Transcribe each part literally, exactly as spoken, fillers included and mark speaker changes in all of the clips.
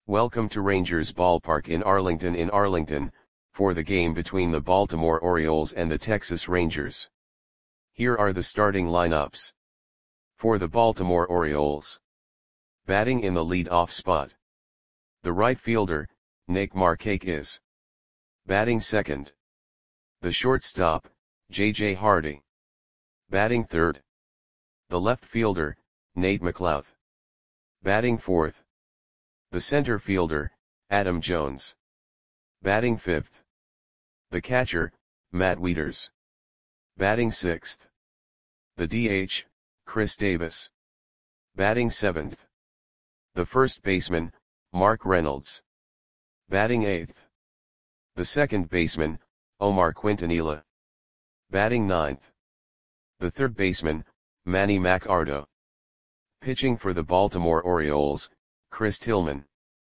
Speaker 1: Welcome to Rangers Ballpark in Arlington in Arlington, for the game between the Baltimore Orioles and the Texas Rangers. Here are the starting lineups. For the Baltimore Orioles. Batting in the lead-off spot. The right fielder, Nick Markakis. Batting second. The shortstop, J J Hardy. Batting third. The left fielder, Nate McLouth. Batting fourth. The center fielder, Adam Jones. Batting fifth. The catcher, Matt Wieters. Batting sixth. The D H, Chris Davis. Batting seventh. The first baseman, Mark Reynolds. Batting eighth. The second baseman, Omar Quintanilla. Batting ninth. The third baseman, Manny Machado. Pitching for the Baltimore Orioles, Chris Tillman.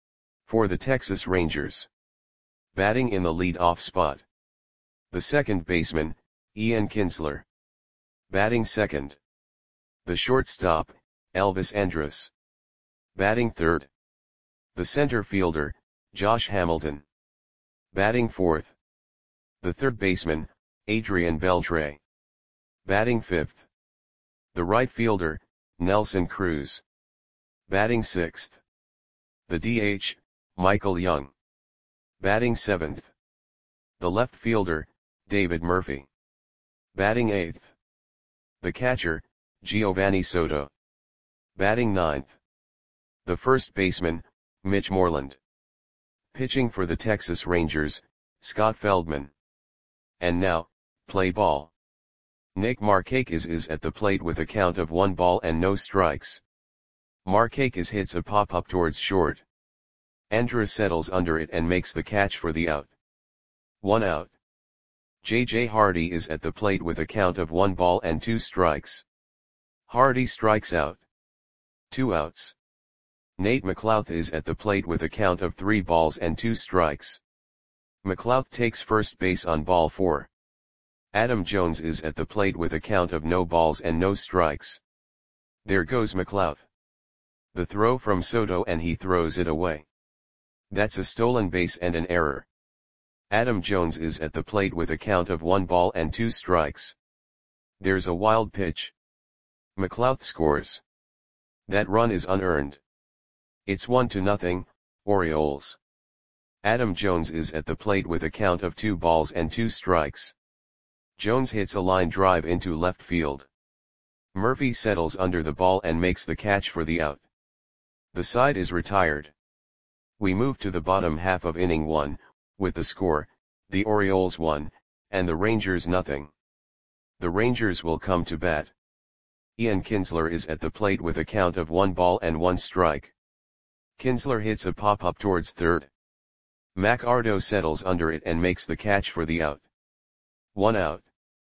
Speaker 1: For the Texas Rangers. Batting in the lead-off spot. The second baseman, Ian Kinsler. Batting second. The shortstop, Elvis Andrus. Batting third. The center fielder, Josh Hamilton. Batting fourth. The third baseman, Adrian Beltre. Batting fifth. The right fielder, Nelson Cruz. Batting sixth. The D H, Michael Young. Batting seventh. The left fielder, David Murphy. Batting eighth. The catcher, Giovanni Soto. Batting ninth. The first baseman, Mitch Moreland. Pitching for the Texas Rangers, Scott Feldman. And now, play ball. Nick Markakis is at the plate with a count of one ball and no strikes. Markakis hits a pop-up towards short. Andrus settles under it and makes the catch for the out. One out. J J Hardy is at the plate with a count of one ball and two strikes. Hardy strikes out. Two outs. Nate McLouth is at the plate with a count of three balls and two strikes. McLouth takes first base on ball four. Adam Jones is at the plate with a count of no balls and no strikes. There goes McLouth. The throw from Soto and he throws it away. That's a stolen base and an error. Adam Jones is at the plate with a count of one ball and two strikes. There's a wild pitch. McLouth scores. That run is unearned. It's one to nothing, Orioles. Adam Jones is at the plate with a count of two balls and two strikes. Jones hits a line drive into left field. Murphy settles under the ball and makes the catch for the out. The side is retired. We move to the bottom half of inning one, with the score, the Orioles one, and the Rangers nothing. The Rangers will come to bat. Ian Kinsler is at the plate with a count of one ball and one strike. Kinsler hits a pop-up towards third. Machado settles under it and makes the catch for the out. One out.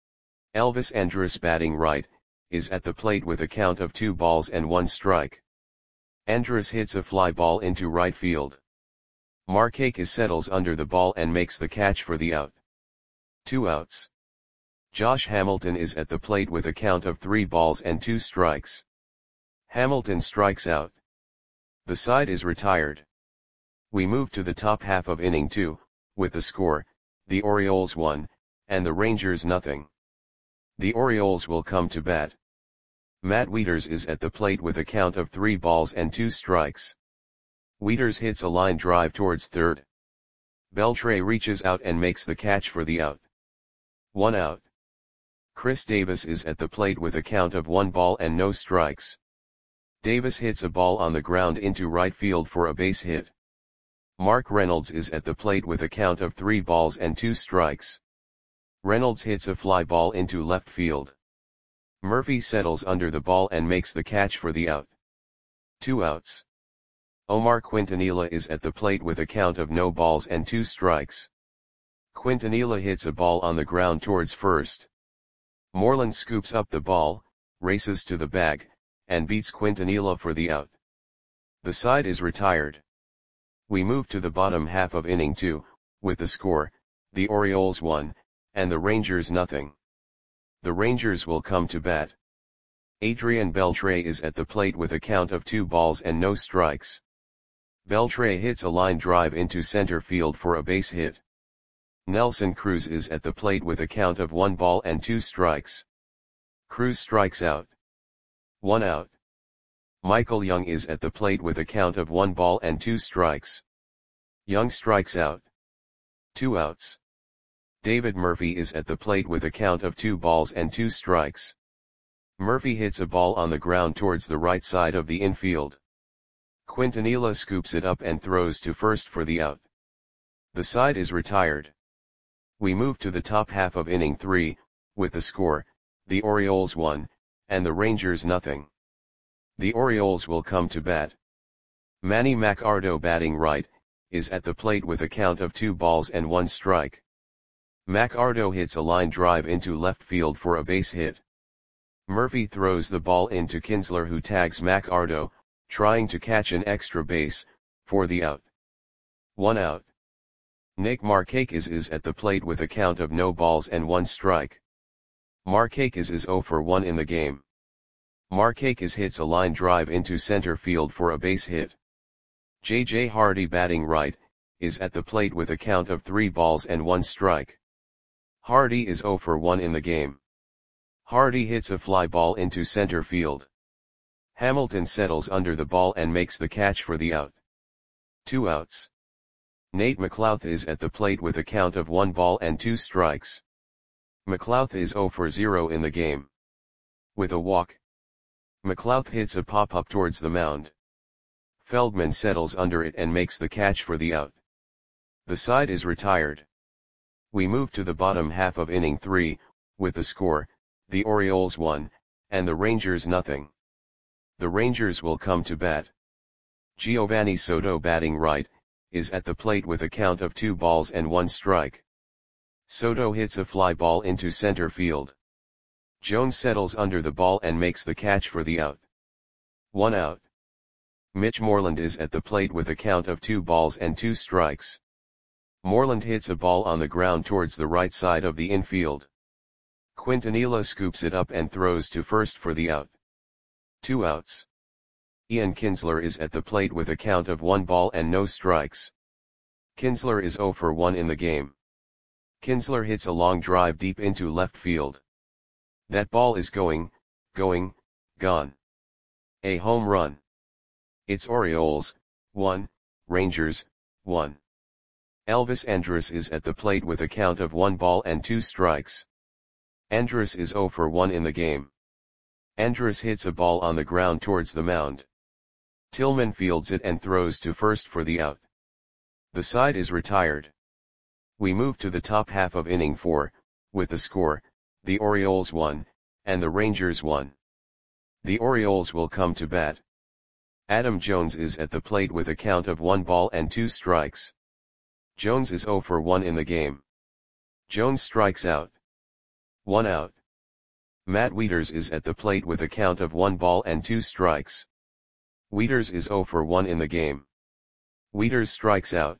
Speaker 1: Elvis Andrus, batting right, is at the plate with a count of two balls and one strike. Andrus hits a fly ball into right field. Markakis settles under the ball and makes the catch for the out. Two outs. Josh Hamilton is at the plate with a count of three balls and two strikes. Hamilton strikes out. The side is retired. We move to the top half of inning two, with the score, the Orioles one, and the Rangers nothing. The Orioles will come to bat. Matt Wieters is at the plate with a count of three balls and two strikes. Wieters hits a line drive towards third. Beltre reaches out and makes the catch for the out. One out. Chris Davis is at the plate with a count of one ball and no strikes. Davis hits a ball on the ground into right field for a base hit. Mark Reynolds is at the plate with a count of three balls and two strikes. Reynolds hits a fly ball into left field. Murphy settles under the ball and makes the catch for the out. Two outs. Omar Quintanilla is at the plate with a count of no balls and two strikes. Quintanilla hits a ball on the ground towards first. Moreland scoops up the ball, races to the bag, and beats Quintanilla for the out. The side is retired. We move to the bottom half of inning two, with the score, the Orioles one, and the Rangers nothing. The Rangers will come to bat. Adrian Beltre is at the plate with a count of two balls and no strikes. Beltre hits a line drive into center field for a base hit. Nelson Cruz is at the plate with a count of one ball and two strikes. Cruz strikes out. One out. Michael Young is at the plate with a count of one ball and two strikes. Young strikes out. Two outs. David Murphy is at the plate with a count of two balls and two strikes. Murphy hits a ball on the ground towards the right side of the infield. Quintanilla scoops it up and throws to first for the out. The side is retired. We move to the top half of inning three, with the score, the Orioles one, and the Rangers nothing. The Orioles will come to bat. Manny Machado, batting right, is at the plate with a count of two balls and one strike. Machado hits a line drive into left field for a base hit. Murphy throws the ball into Kinsler, who tags Machado, trying to catch an extra base, for the out. One out. Nick Markakis is at the plate with a count of no balls and one strike. Markakis is oh for one in the game. Markakis hits a line drive into center field for a base hit. J J Hardy, batting right, is at the plate with a count of three balls and one strike. Hardy is oh for one in the game. Hardy hits a fly ball into center field. Hamilton settles under the ball and makes the catch for the out. Two outs. Nate McLouth is at the plate with a count of one ball and two strikes. McLouth is oh for zero in the game. With a walk. McLouth hits a pop-up towards the mound. Feldman settles under it and makes the catch for the out. The side is retired. We move to the bottom half of inning three, with the score, the Orioles one, and the Rangers nothing. The Rangers will come to bat. Giovanni Soto, batting right, is at the plate with a count of two balls and one strike. Soto hits a fly ball into center field. Jones settles under the ball and makes the catch for the out. One out. Mitch Moreland is at the plate with a count of two balls and two strikes. Moreland hits a ball on the ground towards the right side of the infield. Quintanilla scoops it up and throws to first for the out. Two outs. Ian Kinsler is at the plate with a count of one ball and no strikes. Kinsler is oh for one in the game. Kinsler hits a long drive deep into left field. That ball is going, going, gone. A home run. It's Orioles, one, Rangers, one. Elvis Andrus is at the plate with a count of one ball and two strikes. Andrus is oh for one in the game. Andrus hits a ball on the ground towards the mound. Tillman fields it and throws to first for the out. The side is retired. We move to the top half of inning four, with the score, the Orioles one, and the Rangers one. The Orioles will come to bat. Adam Jones is at the plate with a count of one ball and two strikes. Jones is oh for one in the game. Jones strikes out. One out. Matt Wieters is at the plate with a count of one ball and two strikes. Wieters is oh for one in the game. Wieters strikes out.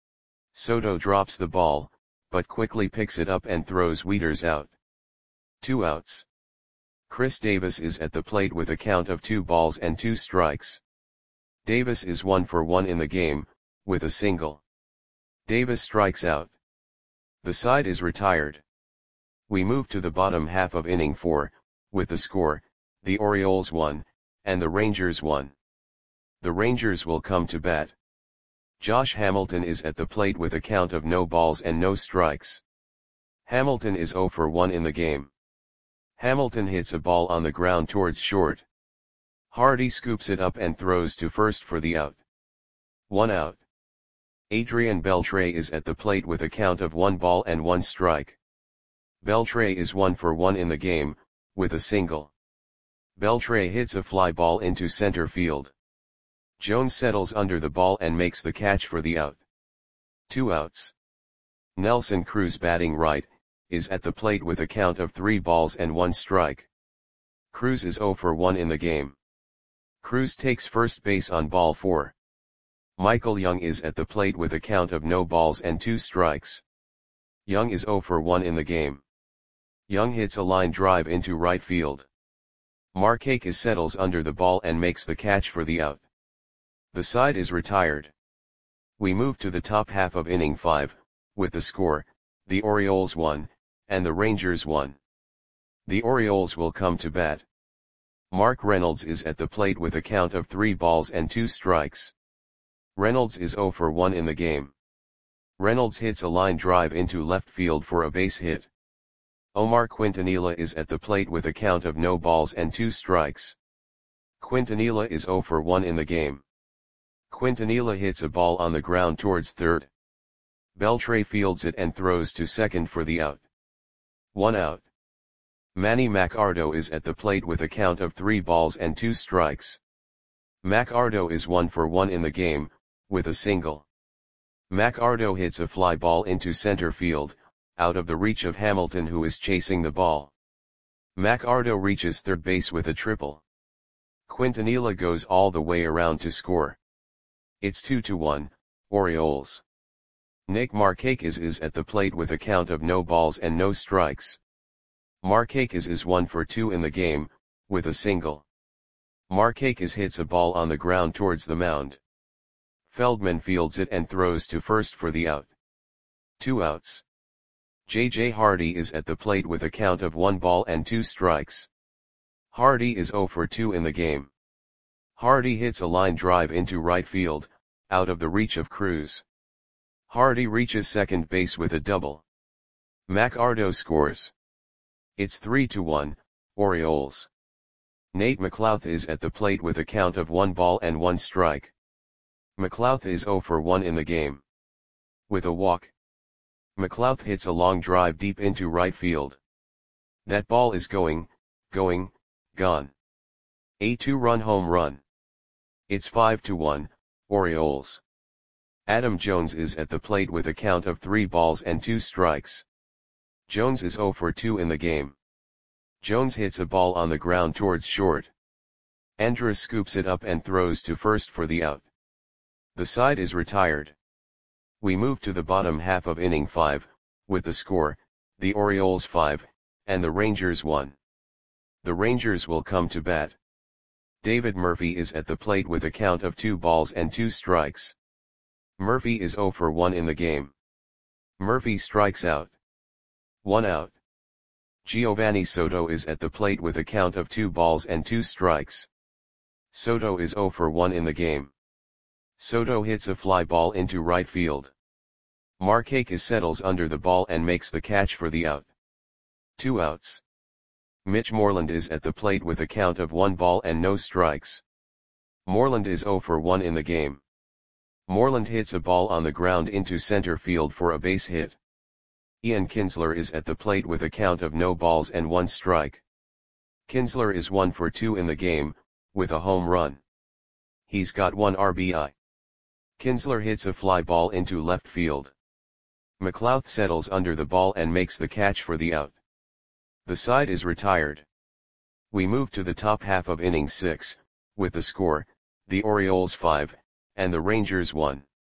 Speaker 1: Soto drops the ball, but quickly picks it up and throws Wieters out. Two outs. Chris Davis is at the plate with a count of two balls and two strikes. Davis is one for one in the game, with a single. Davis strikes out. The side is retired. We move to the bottom half of inning four, with the score, the Orioles one, and the Rangers one. The Rangers will come to bat. Josh Hamilton is at the plate with a count of no balls and no strikes. Hamilton is oh for one in the game. Hamilton hits a ball on the ground towards short. Hardy scoops it up and throws to first for the out. One out. Adrian Beltre is at the plate with a count of one ball and one strike. Beltre is one for one in the game, with a single. Beltre hits a fly ball into center field. Jones settles under the ball and makes the catch for the out. Two outs. Nelson Cruz, batting right, is at the plate with a count of three balls and one strike. Cruz is oh for one in the game. Cruz takes first base on ball four. Michael Young is at the plate with a count of no balls and two strikes. Young is oh for one in the game. Young hits a line drive into right field. Markakis settles under the ball and makes the catch for the out. The side is retired. We move to the top half of inning five, with the score, the Orioles one, and the Rangers one. The Orioles will come to bat. Mark Reynolds is at the plate with a count of three balls and two strikes. Reynolds is oh for one in the game. Reynolds hits a line drive into left field for a base hit. Omar Quintanilla is at the plate with a count of no balls and two strikes. Quintanilla is oh for one in the game. Quintanilla hits a ball on the ground towards third. Beltre fields it and throws to second for the out. One out. Manny Macardo is at the plate with a count of three balls and two strikes. Macardo is one for one in the game, with a single. Macardo hits a fly ball into center field, out of the reach of Hamilton, who is chasing the ball. Macardo reaches third base with a triple. Quintanilla goes all the way around to score. It's two to one, Orioles. Nick Markakis is at the plate with a count of no balls and no strikes. Markakis is one for two in the game, with a single. Markakis hits a ball on the ground towards the mound. Feldman fields it and throws to first for the out. Two outs. J J Hardy is at the plate with a count of one ball and two strikes. Hardy is oh for two in the game. Hardy hits a line drive into right field, out of the reach of Cruz. Hardy reaches second base with a double. Macardo scores. It's three to one, Orioles. Nate McLouth is at the plate with a count of one ball and one strike. McLouth is oh for one in the game. With a walk. McLouth hits a long drive deep into right field. That ball is going, going, gone. A two-run home run. It's five to one, Orioles. Adam Jones is at the plate with a count of three balls and two strikes. Jones is oh for two in the game. Jones hits a ball on the ground towards short. Andrus scoops it up and throws to first for the out. The side is retired. We move to the bottom half of inning five, with the score, the Orioles five, and the Rangers one. The Rangers will come to bat. David Murphy is at the plate with a count of two balls and two strikes. Murphy is oh for one in the game. Murphy strikes out. One out. Giovanni Soto is at the plate with a count of two balls and two strikes. Soto is oh for one in the game. Soto hits a fly ball into right field. Markakis settles under the ball and makes the catch for the out. Two outs. Mitch Moreland is at the plate with a count of one ball and no strikes. Moreland is oh for one in the game. Moreland hits a ball on the ground into center field for a base hit. Ian Kinsler is at the plate with a count of no balls and one strike. Kinsler is one for two in the game, with a home run. He's got one R B I. Kinsler hits a fly ball into left field. McLouth settles under the ball and makes the catch for the out. The side is retired. We move to the top half of inning six, with the score, the Orioles five, and the Rangers one.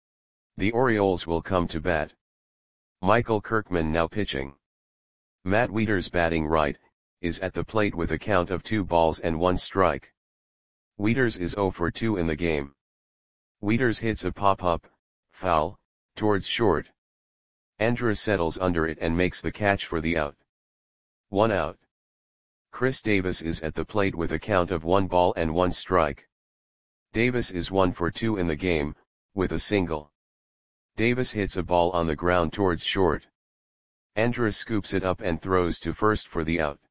Speaker 1: The Orioles will come to bat. Michael Kirkman now pitching. Matt Wieters batting right, is at the plate with a count of two balls and one strike. Wieters is oh for two in the game. Wieters hits a pop-up, foul, towards short. Andrus settles under it and makes the catch for the out. One out. Chris Davis is at the plate with a count of one ball and one strike. Davis is one for two in the game, with a single. Davis hits a ball on the ground towards short. Andrus scoops it up and throws to first for the out.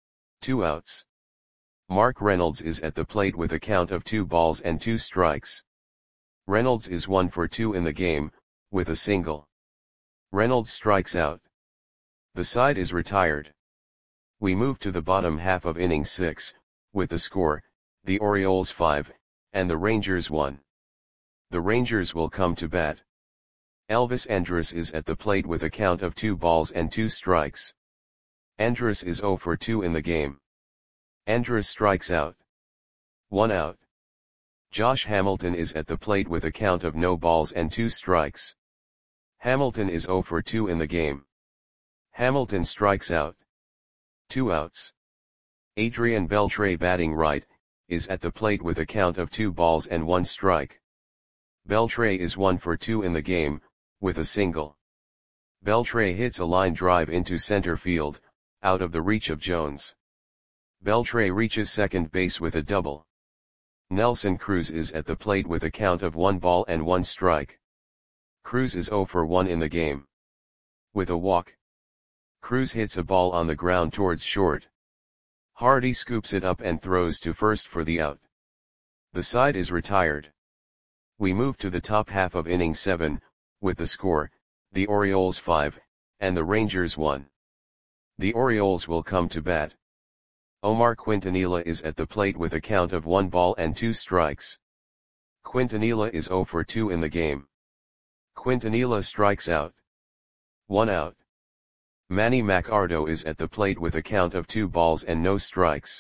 Speaker 1: Two outs. Mark Reynolds is at the plate with a count of two balls and two strikes. Reynolds is one for two in the game, with a single. Reynolds strikes out. The side is retired. We move to the bottom half of inning six, with the score, the Orioles five, and the Rangers one. The Rangers will come to bat. Elvis Andrus is at the plate with a count of two balls and two strikes. Andrus is oh for two in the game. Andrus strikes out. One out. Josh Hamilton is at the plate with a count of no balls and two strikes. Hamilton is oh for two in the game. Hamilton strikes out. Two outs. Adrian Beltre batting right, is at the plate with a count of two balls and one strike. Beltre is one for two in the game, with a single. Beltre hits a line drive into center field, out of the reach of Jones. Beltre reaches second base with a double. Nelson Cruz is at the plate with a count of one ball and one strike. Cruz is zero for one in the game. With a walk, Cruz hits a ball on the ground towards short. Hardy scoops it up and throws to first for the out. The side is retired. We move to the top half of inning seven, with the score, the Orioles five, and the Rangers one. The Orioles will come to bat. Omar Quintanilla is at the plate with a count of one ball and two strikes. Quintanilla is zero for two in the game. Quintanilla strikes out. One out. Manny Macardo is at the plate with a count of two balls and no strikes.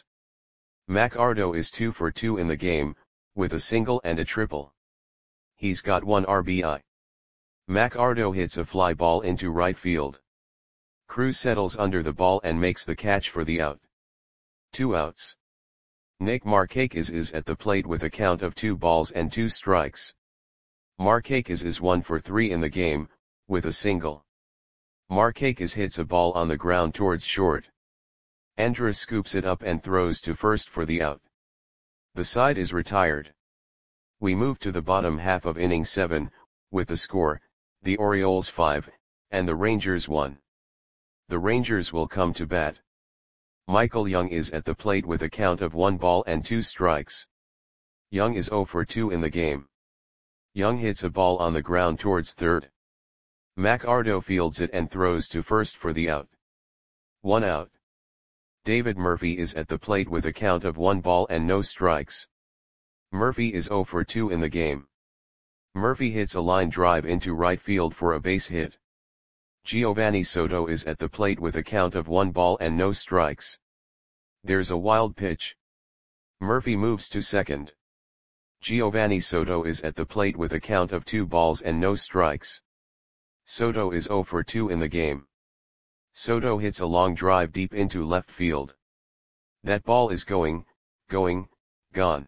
Speaker 1: Macardo is two for two in the game, with a single and a triple. He's got one R B I. Macardo hits a fly ball into right field. Cruz settles under the ball and makes the catch for the out. Two outs. Nick Markakis is at the plate with a count of two balls and two strikes. Markakis is one for three in the game, with a single. Markakis hits a ball on the ground towards short. Andrus scoops it up and throws to first for the out. The side is retired. We move to the bottom half of inning seven, with the score, the Orioles five, and the Rangers one. The Rangers will come to bat. Michael Young is at the plate with a count of one ball and two strikes. Young is zero for two in the game. Young hits a ball on the ground towards third. Macardo fields it and throws to first for the out. One out. David Murphy is at the plate with a count of one ball and no strikes. Murphy is zero for two in the game. Murphy hits a line drive into right field for a base hit. Giovanni Soto is at the plate with a count of one ball and no strikes. There's a wild pitch. Murphy moves to second. Giovanni Soto is at the plate with a count of two balls and no strikes. Soto is zero for two in the game. Soto hits a long drive deep into left field. That ball is going, going, gone.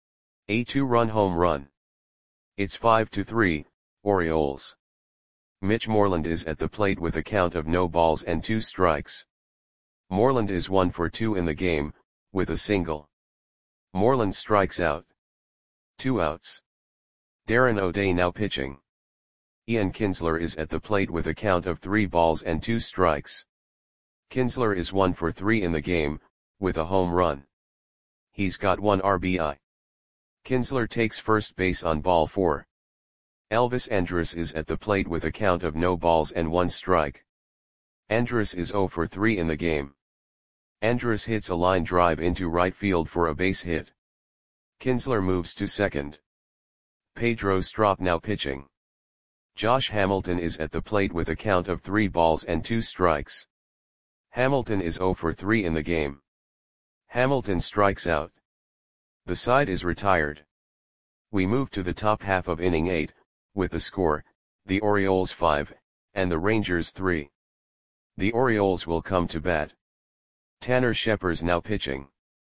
Speaker 1: A two-run home run. It's five to three, Orioles. Mitch Moreland is at the plate with a count of no balls and two strikes. Moreland is one for two in the game, with a single. Moreland strikes out. Two outs. Darren O'Day now pitching. Ian Kinsler is at the plate with a count of three balls and two strikes. Kinsler is one for three in the game, with a home run. He's got one R B I. Kinsler takes first base on ball four. Elvis Andrus is at the plate with a count of no balls and one strike. Andrus is zero for three in the game. Andrus hits a line drive into right field for a base hit. Kinsler moves to second. Pedro Strop now pitching. Josh Hamilton is at the plate with a count of three balls and two strikes. Hamilton is zero for three in the game. Hamilton strikes out. The side is retired. We move to the top half of inning eight, with the score, the Orioles five, and the Rangers three. The Orioles will come to bat. Tanner Scheppers now pitching.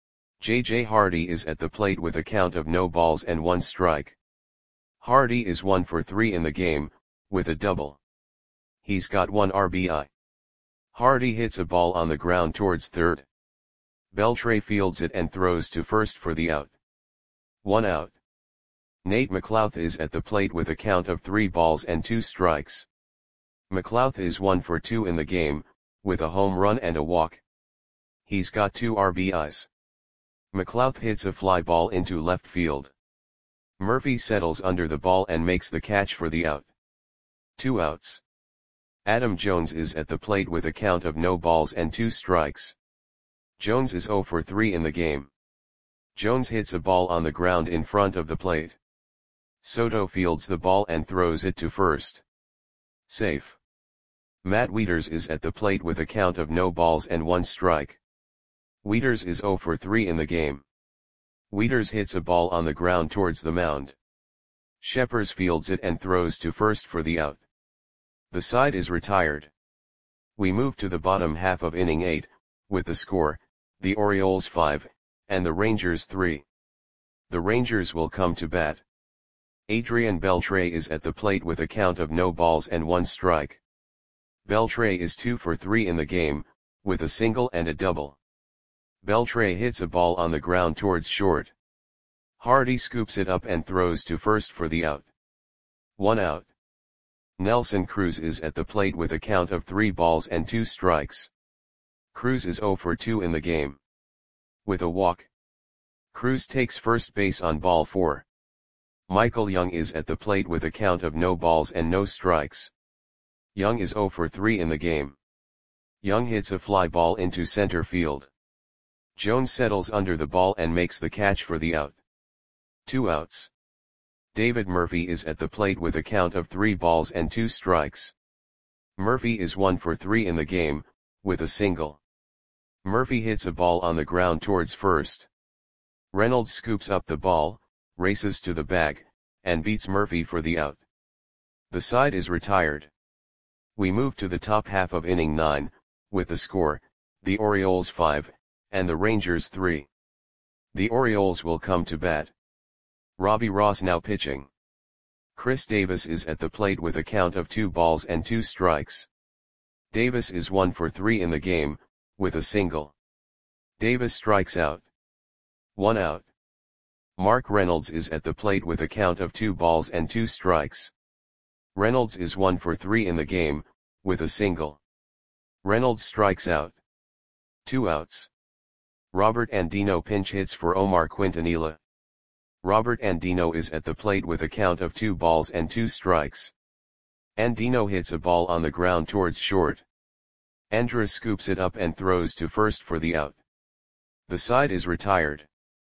Speaker 1: J J Hardy is at the plate with a count of no balls and one strike. Hardy is one for three in the game, with a double. He's got one R B I. Hardy hits a ball on the ground towards third. Beltre fields it and throws to first for the out. One out. Nate McLouth is at the plate with a count of three balls and two strikes. McLouth is one for two in the game, with a home run and a walk. He's got two R B Is. McLouth hits a fly ball into left field. Murphy settles under the ball and makes the catch for the out. Two outs. Adam Jones is at the plate with a count of no balls and two strikes. Jones is zero for three in the game. Jones hits a ball on the ground in front of the plate. Soto fields the ball and throws it to first. Safe. Matt Wieters is at the plate with a count of no balls and one strike. Wieters is zero for three in the game. Wieters hits a ball on the ground towards the mound. Scheppers fields it and throws to first for the out. The side is retired. We move to the bottom half of inning eight, with the score, the Orioles five, and the Rangers three. The Rangers will come to bat. Adrian Beltre is at the plate with a count of no balls and one strike. Beltre is two for three in the game, with a single and a double. Beltre hits a ball on the ground towards short. Hardy scoops it up and throws to first for the out. One out. Nelson Cruz is at the plate with a count of three balls and two strikes. Cruz is zero for two in the game. With a walk. Cruz takes first base on ball four. Michael Young is at the plate with a count of no balls and no strikes. Young is zero for three in the game. Young hits a fly ball into center field. Jones settles under the ball and makes the catch for the out. Two outs. David Murphy is at the plate with a count of three balls and two strikes. Murphy is one for three in the game, with a single. Murphy hits a ball on the ground towards first. Reynolds scoops up the ball, races to the bag, and beats Murphy for the out. The side is retired. We move to the top half of inning nine, with the score, the Orioles five, and the Rangers three. The Orioles will come to bat. Robbie Ross now pitching. Chris Davis is at the plate with a count of two balls and two strikes. Davis is one for three in the game, with a single. Davis strikes out. One out. Mark Reynolds is at the plate with a count of two balls and two strikes. Reynolds is one for three in the game, with a single. Reynolds strikes out. Two outs. Robert Andino pinch hits for Omar Quintanilla. Robert Andino is at the plate with a count of two balls and two strikes. Andino hits a ball on the ground towards short. Andrus scoops it up and throws to first for the out. The side is retired.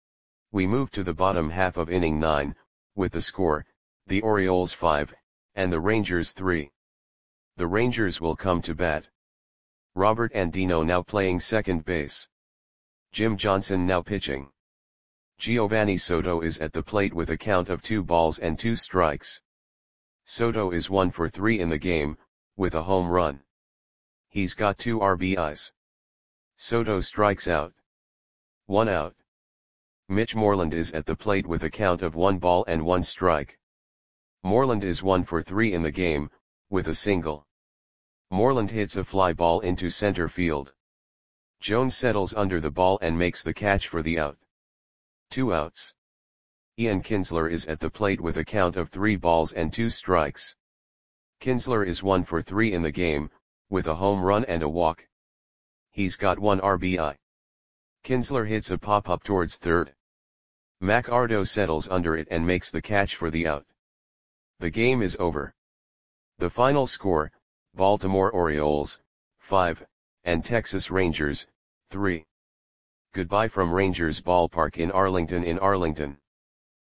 Speaker 1: We move to the bottom half of inning nine, with the score, the Orioles five, and the Rangers three. The Rangers will come to bat. Robert Andino now playing second base. Jim Johnson now pitching. Giovanni Soto is at the plate with a count of two balls and two strikes. Soto is one for three in the game, with a home run. He's got two R B Is. Soto strikes out. One out. Mitch Moreland is at the plate with a count of one ball and one strike. Moreland is one for three in the game, with a single. Moreland hits a fly ball into center field. Jones settles under the ball and makes the catch for the out. Two outs. Ian Kinsler is at the plate with a count of three balls and two strikes. Kinsler is one for three in the game, with a home run and a walk. He's got one R B I. Kinsler hits a pop-up towards third. Mac Ardo settles under it and makes the catch for the out. The game is over. The final score, Baltimore Orioles, five, and Texas Rangers, three. Goodbye from Rangers Ballpark in Arlington in Arlington.